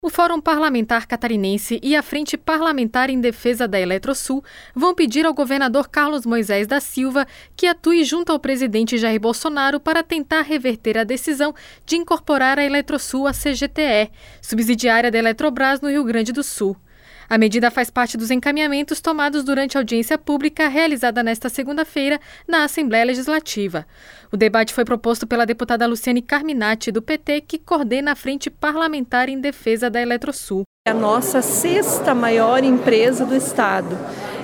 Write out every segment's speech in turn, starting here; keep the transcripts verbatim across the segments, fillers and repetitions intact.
O Fórum Parlamentar Catarinense e a Frente Parlamentar em Defesa da Eletrosul vão pedir ao governador Carlos Moisés da Silva que atue junto ao presidente Jair Bolsonaro para tentar reverter a decisão de incorporar a Eletrosul à C G T E, subsidiária da Eletrobras no Rio Grande do Sul. A medida faz parte dos encaminhamentos tomados durante a audiência pública realizada nesta segunda-feira na Assembleia Legislativa. O debate foi proposto pela deputada Luciane Carminati, do P T, que coordena a Frente Parlamentar em Defesa da Eletrosul. É a nossa sexta maior empresa do Estado.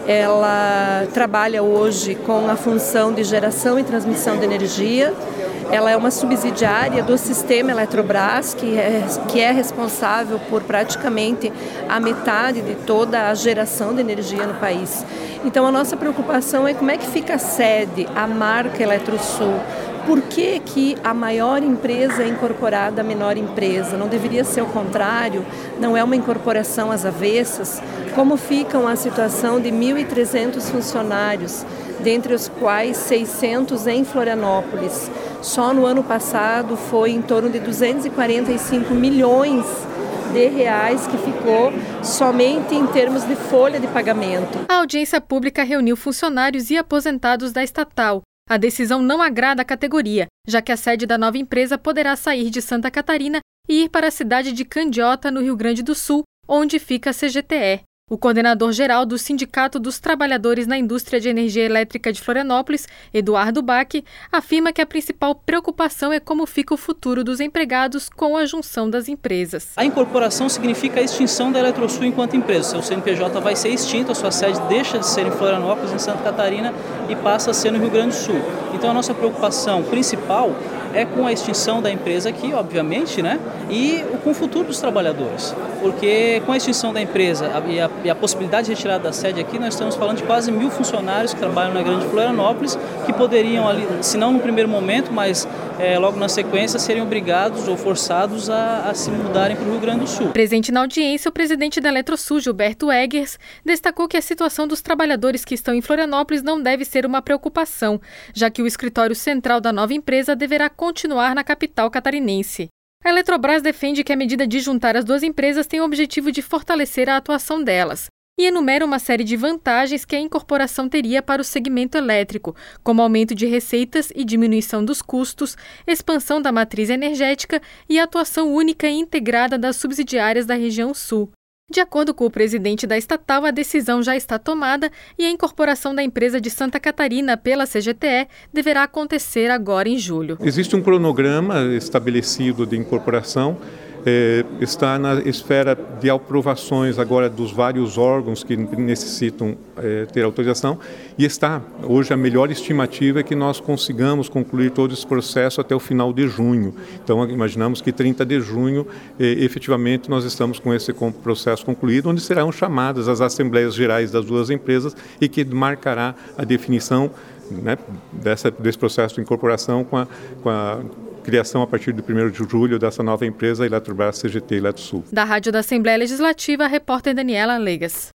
Ela trabalha hoje com a função de geração e transmissão de energia. Ela é uma subsidiária do sistema Eletrobras, que é, que é responsável por praticamente a metade de toda a geração de energia no país. Então a nossa preocupação é como é que fica a sede, a marca Eletrosul. Por que que a maior empresa é incorporada à menor empresa? Não deveria ser o contrário? Não é uma incorporação às avessas? Como fica a situação de mil e trezentos funcionários, dentre os quais seiscentos em Florianópolis? Só no ano passado foi em torno de duzentos e quarenta e cinco milhões de reais que ficou somente em termos de folha de pagamento. A audiência pública reuniu funcionários e aposentados da estatal. A decisão não agrada a categoria, já que a sede da nova empresa poderá sair de Santa Catarina e ir para a cidade de Candiota, no Rio Grande do Sul, onde fica a C G T E. O coordenador-geral do Sindicato dos Trabalhadores na Indústria de Energia Elétrica de Florianópolis, Eduardo Bach, afirma que a principal preocupação é como fica o futuro dos empregados com a junção das empresas. A incorporação significa a extinção da Eletrosul enquanto empresa. Seu C N P J vai ser extinto, a sua sede deixa de ser em Florianópolis, em Santa Catarina, e passa a ser no Rio Grande do Sul. Então a nossa preocupação principal é com a extinção da empresa aqui, obviamente, né? E com o futuro dos trabalhadores. Porque com a extinção da empresa e a, e a possibilidade de retirada da sede aqui, nós estamos falando de quase mil funcionários que trabalham na Grande Florianópolis, que poderiam, ali, se não no primeiro momento, mas é, logo na sequência, serem obrigados ou forçados a, a se mudarem para o Rio Grande do Sul. Presente na audiência, o presidente da Eletrosul, Gilberto Eggers, destacou que a situação dos trabalhadores que estão em Florianópolis não deve ser uma preocupação, já que o escritório central da nova empresa deverá continuar na capital catarinense. A Eletrobras defende que a medida de juntar as duas empresas tem o objetivo de fortalecer a atuação delas e enumera uma série de vantagens que a incorporação teria para o segmento elétrico, como aumento de receitas e diminuição dos custos, expansão da matriz energética e atuação única e integrada das subsidiárias da região sul. De acordo com o presidente da estatal, a decisão já está tomada e a incorporação da empresa de Santa Catarina pela C G T E deverá acontecer agora em julho. Existe um cronograma estabelecido de incorporação, é, está na esfera de aprovações agora dos vários órgãos que necessitam é, ter autorização e está, hoje a melhor estimativa é que nós consigamos concluir todo esse processo até o final de junho. Então imaginamos que trinta de junho é, efetivamente nós estamos com esse processo concluído, onde serão chamadas as assembleias gerais das duas empresas e que marcará a definição, né, dessa, desse processo de incorporação com a, com a criação a partir do primeiro de julho dessa nova empresa Eletrobras C G T Eletrosul. Da Rádio da Assembleia Legislativa, a repórter Daniela Legas.